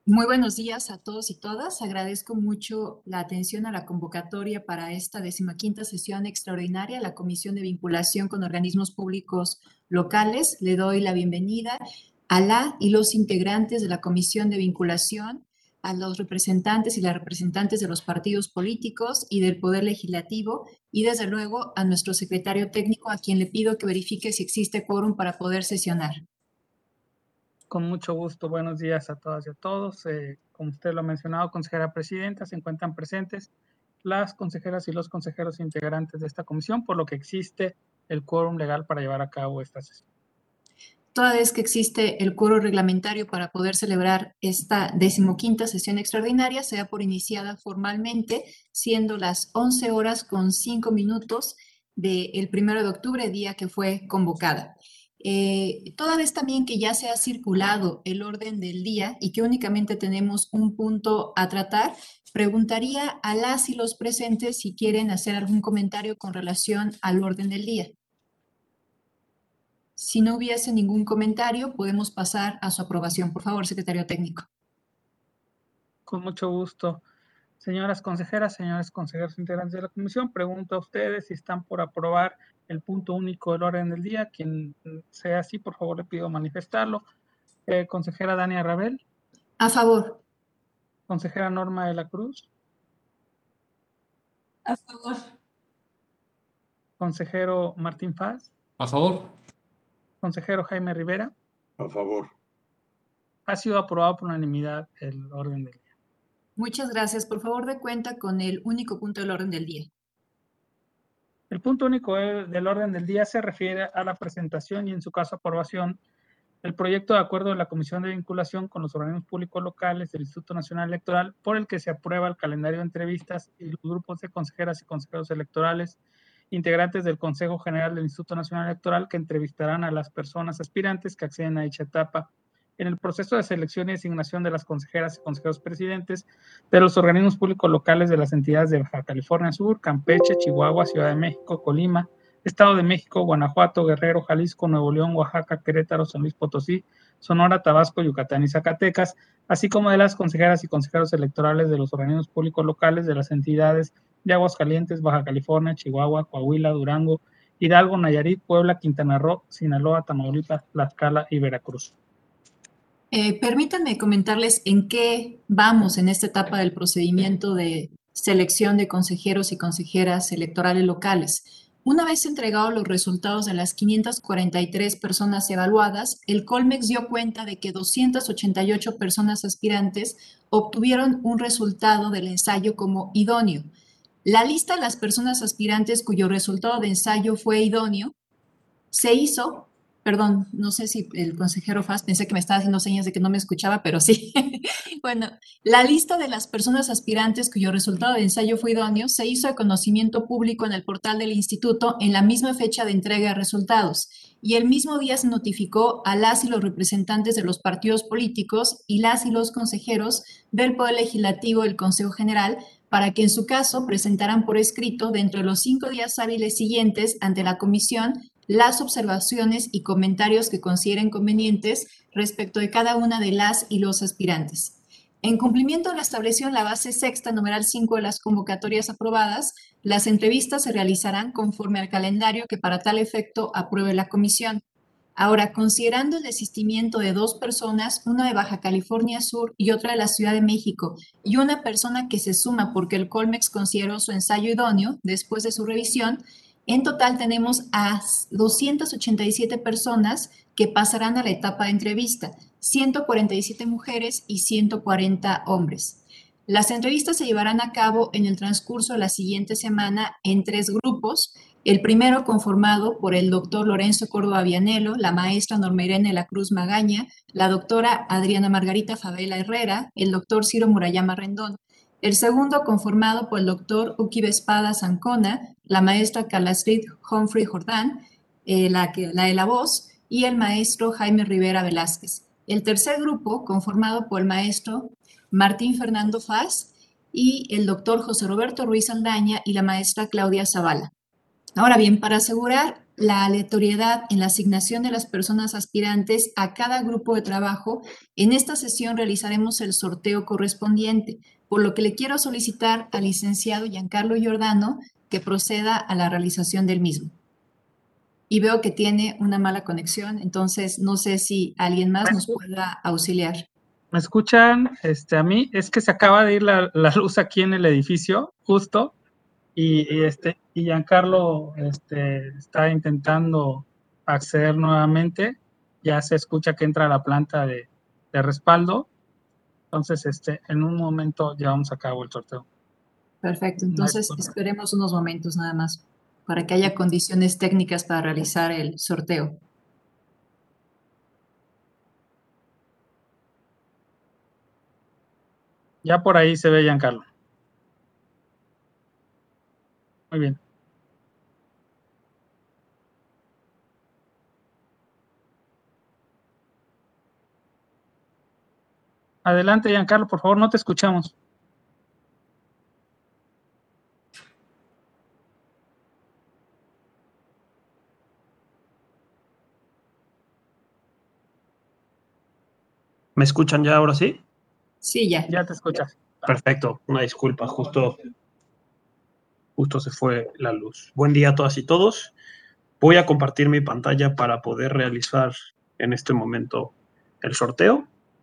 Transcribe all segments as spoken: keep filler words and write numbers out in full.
Muy buenos días a todos y todas. Agradezco mucho la atención a la convocatoria para esta decimaquinta sesión extraordinaria de la Comisión de Vinculación con Organismos Públicos Locales. Le doy la bienvenida a la y los integrantes de la Comisión de Vinculación, a los representantes y las representantes de los partidos políticos y del Poder Legislativo, y desde luego a nuestro secretario técnico, a quien le pido que verifique si existe quórum para poder sesionar. Con mucho gusto, buenos días a todas y a todos. Eh, como usted lo ha mencionado, consejera presidenta, se encuentran presentes las consejeras y los consejeros integrantes de esta comisión, por lo que existe el quórum legal para llevar a cabo esta sesión. Toda vez que existe el quórum reglamentario para poder celebrar esta decimoquinta sesión extraordinaria, se da por iniciada formalmente, siendo las once horas con cinco minutos del primero de octubre, día que fue convocada. Eh, toda vez también que ya se ha circulado el orden del día y que únicamente tenemos un punto a tratar, preguntaría a las y los presentes si quieren hacer algún comentario con relación al orden del día. Si no hubiese ningún comentario, podemos pasar a su aprobación. Por favor, secretario técnico. Con mucho gusto. Señoras consejeras, señores consejeros integrantes de la comisión, pregunto a ustedes si están por aprobar el punto único del orden del día. Quien sea así, por favor, le pido manifestarlo. Eh, consejera Dania Rabel. A favor. Consejera Norma de la Cruz. A favor. Consejero Martín Faz. A favor. Consejero Jaime Rivera. A favor. Ha sido aprobado por unanimidad el orden del día. Muchas gracias. Por favor, dé cuenta con el único punto del orden del día. El punto único del orden del día se refiere a la presentación y, en su caso, aprobación del proyecto de acuerdo de la Comisión de Vinculación con los organismos públicos locales del Instituto Nacional Electoral, por el que se aprueba el calendario de entrevistas y los grupos de consejeras y consejeros electorales integrantes del Consejo General del Instituto Nacional Electoral, que entrevistarán a las personas aspirantes que acceden a dicha etapa en el proceso de selección y designación de las consejeras y consejeros presidentes de los organismos públicos locales de las entidades de Baja California Sur, Campeche, Chihuahua, Ciudad de México, Colima, Estado de México, Guanajuato, Guerrero, Jalisco, Nuevo León, Oaxaca, Querétaro, San Luis Potosí, Sonora, Tabasco, Yucatán y Zacatecas, así como de las consejeras y consejeros electorales de los organismos públicos locales de las entidades de Aguascalientes, Baja California, Chihuahua, Coahuila, Durango, Hidalgo, Nayarit, Puebla, Quintana Roo, Sinaloa, Tamaulipas, Tlaxcala y Veracruz. Eh, permítanme comentarles en qué vamos en esta etapa del procedimiento de selección de consejeros y consejeras electorales locales. Una vez entregados los resultados de las quinientas cuarenta y tres personas evaluadas, el Colmex dio cuenta de que doscientas ochenta y ocho personas aspirantes obtuvieron un resultado del ensayo como idóneo. La lista de las personas aspirantes cuyo resultado de ensayo fue idóneo se hizo. Perdón, no sé si el consejero Faz, pensé que me estaba haciendo señas de que no me escuchaba, pero sí. Bueno, la lista de las personas aspirantes cuyo resultado de ensayo fue idóneo se hizo de conocimiento público en el portal del instituto en la misma fecha de entrega de resultados, y el mismo día se notificó a las y los representantes de los partidos políticos y las y los consejeros del Poder Legislativo del Consejo General para que en su caso presentaran por escrito dentro de los cinco días hábiles siguientes ante la comisión las observaciones y comentarios que consideren convenientes respecto de cada una de las y los aspirantes. En cumplimiento de lo establecido en la base sexta, numeral cinco de las convocatorias aprobadas, las entrevistas se realizarán conforme al calendario que para tal efecto apruebe la comisión. Ahora, considerando el desistimiento de dos personas, una de Baja California Sur y otra de la Ciudad de México, y una persona que se suma porque el Colmex consideró su ensayo idóneo después de su revisión, en total tenemos a doscientas ochenta y siete personas que pasarán a la etapa de entrevista, ciento cuarenta y siete mujeres y ciento cuarenta hombres. Las entrevistas se llevarán a cabo en el transcurso de la siguiente semana en tres grupos. El primero conformado por el doctor Lorenzo Córdoba Vianello, la maestra Norma Irene de la Cruz Magaña, la doctora Adriana Margarita Favela Herrera, el doctor Ciro Murayama Rendón. El segundo conformado por el doctor Uki Espada Zancona, la maestra Carla Astrid Humphrey Jordán, eh, la, que, la de la voz, y el maestro Jaime Rivera Velázquez. El tercer grupo conformado por el maestro Martín Fernando Faz y el doctor José Roberto Ruiz Aldaña y la maestra Claudia Zavala. Ahora bien, para asegurar la aleatoriedad en la asignación de las personas aspirantes a cada grupo de trabajo, en esta sesión realizaremos el sorteo correspondiente, por lo que le quiero solicitar al licenciado Giancarlo Giordano que proceda a la realización del mismo. Y veo que tiene una mala conexión, entonces no sé si alguien más nos pueda auxiliar. ¿Me escuchan? Este, a mí es que se acaba de ir la, la luz aquí en el edificio, justo, y, y este, y Giancarlo este, está intentando acceder nuevamente. Ya se escucha que entra a la planta de, de respaldo. Entonces, este, en un momento llevamos a cabo el sorteo. Perfecto, entonces esperemos unos momentos nada más para que haya condiciones técnicas para realizar el sorteo. Ya por ahí se ve Giancarlo. Muy bien. Adelante, Giancarlo, por favor, no te escuchamos. ¿Me escuchan ya ahora sí? Sí, ya. Ya te escuchas. Perfecto, una disculpa, justo, justo se fue la luz. Buen día a todas y todos. Voy a compartir mi pantalla para poder realizar en este momento el sorteo.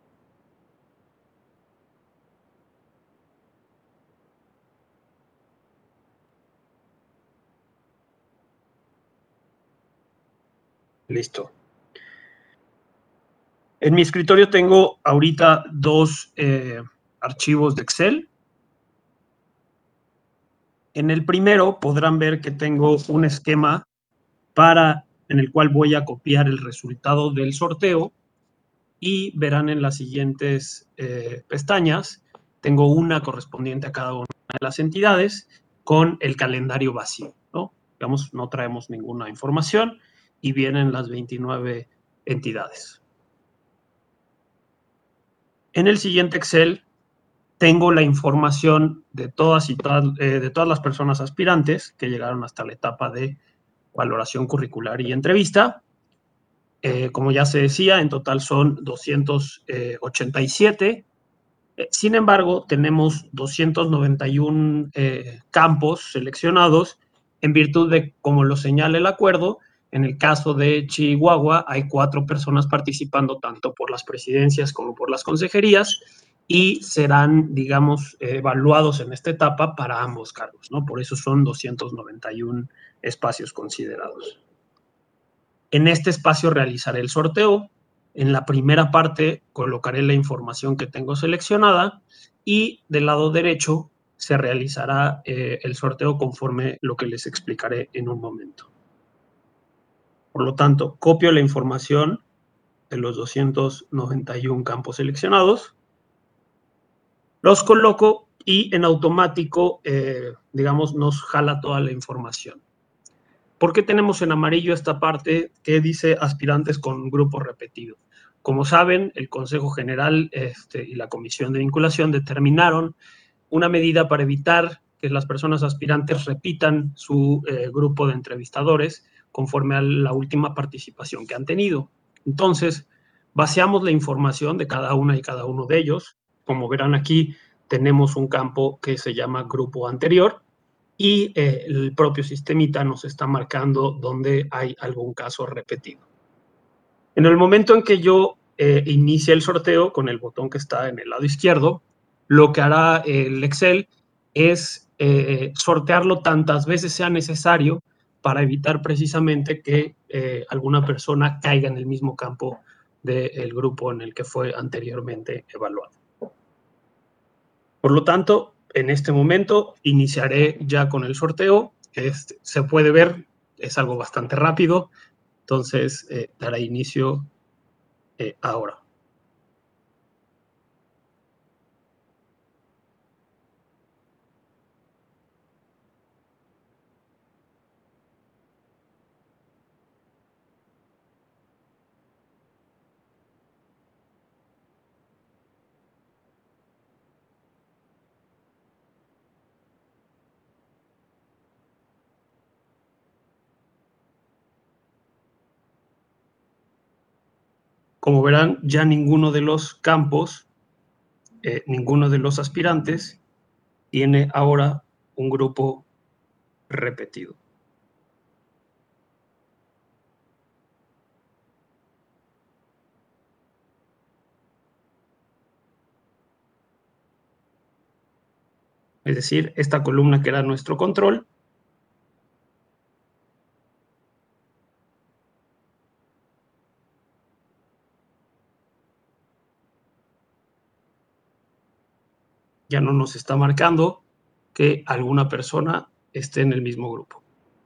Listo. En mi escritorio tengo ahorita dos eh, archivos de Excel. En el primero podrán ver que tengo un esquema para, en el cual voy a copiar el resultado del sorteo y verán en las siguientes eh, pestañas, tengo una correspondiente a cada una de las entidades con el calendario vacío, ¿no? Digamos, no traemos ninguna información y vienen las veintinueve entidades. En el siguiente Excel tengo la información de todas, y todas, eh, de todas las personas aspirantes que llegaron hasta la etapa de valoración curricular y entrevista. Eh, como ya se decía, en total son doscientos ochenta y siete. Eh, sin embargo, tenemos doscientos noventa y uno eh, campos seleccionados en virtud de, como lo señala el acuerdo, en el caso de Chihuahua hay cuatro personas participando tanto por las presidencias como por las consejerías y serán, digamos, eh, evaluados en esta etapa para ambos cargos, ¿no? Por eso son doscientos noventa y uno espacios considerados. En este espacio realizaré el sorteo. En la primera parte colocaré la información que tengo seleccionada y del lado derecho se realizará eh, el sorteo conforme lo que les explicaré en un momento. Por lo tanto, copio la información de los doscientos noventa y uno campos seleccionados, los coloco y en automático, eh, digamos, nos jala toda la información. ¿Por qué tenemos en amarillo esta parte que dice aspirantes con grupo repetido? Como saben, el Consejo General este, y la Comisión de Vinculación determinaron una medida para evitar que las personas aspirantes repitan su eh, grupo de entrevistadores conforme a la última participación que han tenido. Entonces, vaciamos la información de cada una y cada uno de ellos. Como verán aquí, tenemos un campo que se llama grupo anterior, y eh, el propio sistemita nos está marcando donde hay algún caso repetido. En el momento en que yo eh, inicie el sorteo con el botón que está en el lado izquierdo, lo que hará el Excel es eh, sortearlo tantas veces sea necesario para evitar precisamente que eh, alguna persona caiga en el mismo campo del grupo en el que fue anteriormente evaluado. Por lo tanto, en este momento iniciaré ya con el sorteo. Este, se puede ver, es algo bastante rápido, entonces eh, dará inicio eh, ahora. como verán, ya ninguno de los campos, eh, ninguno de los aspirantes tiene ahora un grupo repetido. Es decir, esta columna que era nuestro control, ya no nos está marcando que alguna persona esté en el mismo grupo.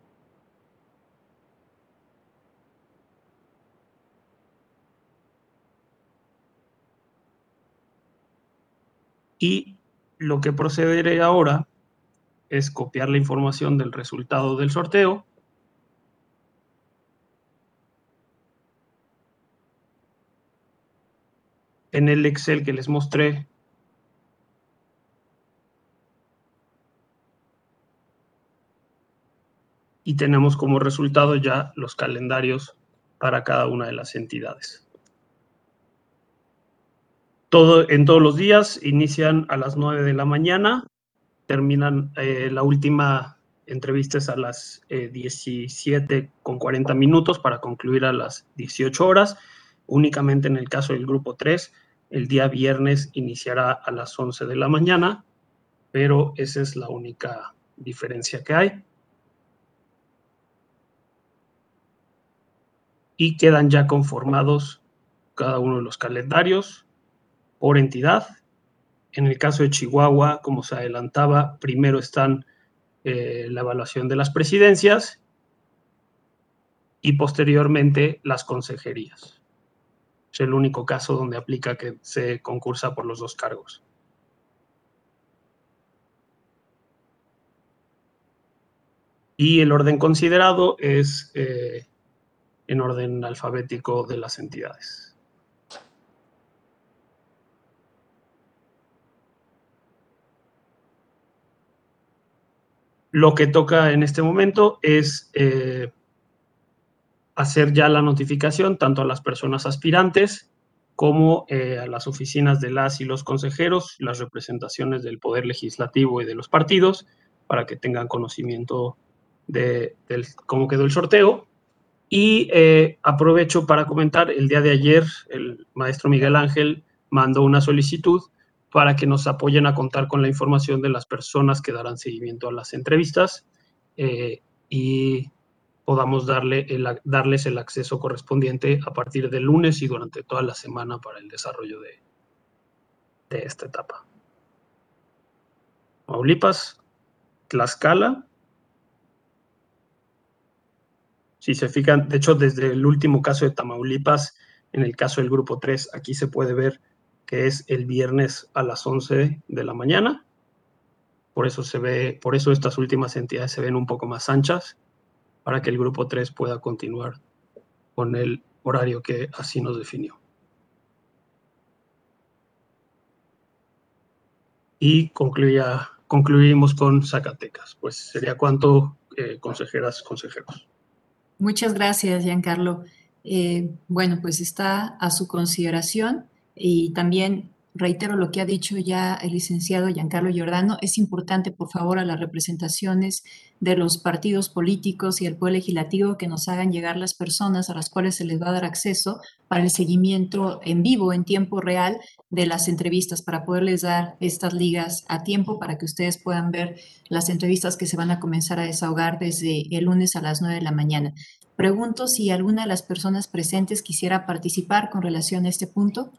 Y lo que procederé ahora es copiar la información del resultado del sorteo en el Excel que les mostré. Y tenemos como resultado ya los calendarios para cada una de las entidades. Todo, en todos los días inician a las nueve de la mañana, terminan, eh, la última entrevista es a las eh, diecisiete con cuarenta minutos para concluir a las dieciocho horas. Únicamente en el caso del grupo tres, el día viernes iniciará a las once de la mañana, pero esa es la única diferencia que hay. Y quedan ya conformados cada uno de los calendarios por entidad. En el caso de Chihuahua, como se adelantaba, primero están eh, la evaluación de las presidencias y posteriormente las consejerías. Es el único caso donde aplica que se concursa por los dos cargos. Y el orden considerado es eh, en orden alfabético de las entidades. Lo que toca en este momento es eh, hacer ya la notificación tanto a las personas aspirantes como eh, a las oficinas de las y los consejeros, las representaciones del Poder Legislativo y de los partidos, para que tengan conocimiento de, de cómo quedó el sorteo. Y eh, aprovecho para comentar, el día de ayer el maestro Miguel Ángel mandó una solicitud para que nos apoyen a contar con la información de las personas que darán seguimiento a las entrevistas eh, y podamos darle el, darles el acceso correspondiente a partir del lunes y durante toda la semana para el desarrollo de, de esta etapa. Tamaulipas, Tlaxcala. Si se fijan, de hecho, desde el último caso de Tamaulipas, en el caso del grupo tres, aquí se puede ver que es el viernes a las once de la mañana. Por eso se ve, por eso estas últimas entidades se ven un poco más anchas, para que el grupo tres pueda continuar con el horario que así nos definió. Y concluya, concluimos con Zacatecas. Pues sería cuanto, eh, consejeras, consejeros. Muchas gracias, Giancarlo. Eh, bueno, pues está a su consideración y también reitero lo que ha dicho ya el licenciado Giancarlo Giordano. Es importante, por favor, a las representaciones de los partidos políticos y el Poder Legislativo que nos hagan llegar las personas a las cuales se les va a dar acceso para el seguimiento en vivo, en tiempo real, de las entrevistas, para poderles dar estas ligas a tiempo para que ustedes puedan ver las entrevistas que se van a comenzar a desahogar desde el lunes a las nueve de la mañana. Pregunto si alguna de las personas presentes quisiera participar con relación a este punto.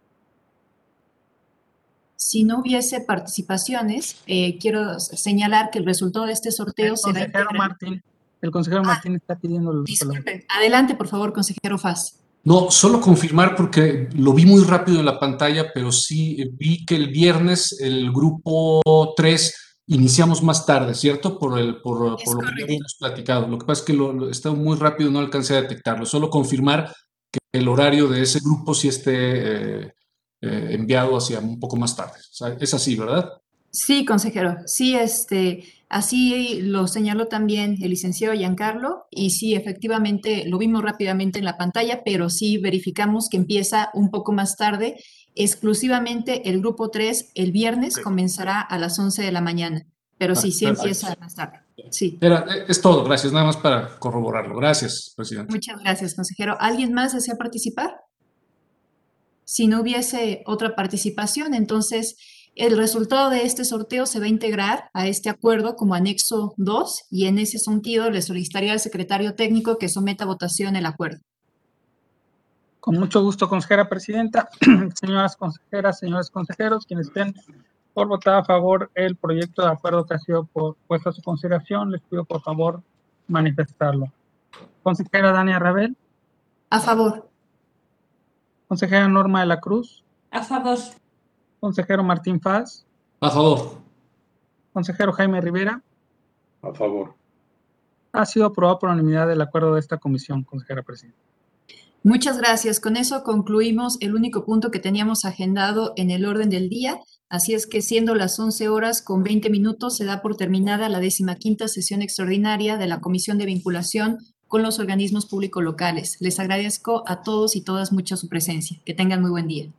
Si no hubiese participaciones, eh, quiero señalar que el resultado de este sorteo el se va a consejero integrar. Martín, el consejero Ah, Martín está pidiendo el disculpen. Adelante, por favor, consejero Faz. No, solo confirmar porque lo vi muy rápido en la pantalla, pero sí vi que el viernes el grupo tres iniciamos más tarde, ¿cierto? Por, el, por, por lo que habíamos platicado. Lo que pasa es que lo, lo estaba muy rápido, no alcancé a detectarlo. Solo confirmar que el horario de ese grupo sí esté eh, eh, enviado hacia un poco más tarde. O sea, es así, ¿verdad? Sí, consejero. Sí, este, Así lo señaló también el licenciado Giancarlo, y sí, efectivamente, lo vimos rápidamente en la pantalla, pero sí verificamos que empieza un poco más tarde. Exclusivamente el grupo tres el viernes okay. comenzará a las once de la mañana, pero sí, sí perfecto. Empieza más tarde. Sí. Era, es todo, gracias, nada más para corroborarlo. Gracias, presidente. Muchas gracias, consejero. ¿Alguien más desea participar? Si no hubiese otra participación, entonces el resultado de este sorteo se va a integrar a este acuerdo como anexo dos, y en ese sentido le solicitaría al secretario técnico que someta a votación el acuerdo. Con mucho gusto, consejera presidenta. Señoras consejeras, señores consejeros, quienes estén por votar a favor el proyecto de acuerdo que ha sido por, puesto a su consideración, les pido por favor manifestarlo. Consejera Dania Rabel. A favor. Consejera Norma de la Cruz. A favor. Consejero Martín Faz. A favor. Consejero Jaime Rivera. A favor. Ha sido aprobado por unanimidad el acuerdo de esta comisión, consejera presidenta. Muchas gracias. Con eso concluimos el único punto que teníamos agendado en el orden del día. Así es que, siendo las once horas con veinte minutos, se da por terminada la decimaquinta sesión extraordinaria de la Comisión de Vinculación con los Organismos Públicos Locales. Les agradezco a todos y todas mucho su presencia. Que tengan muy buen día.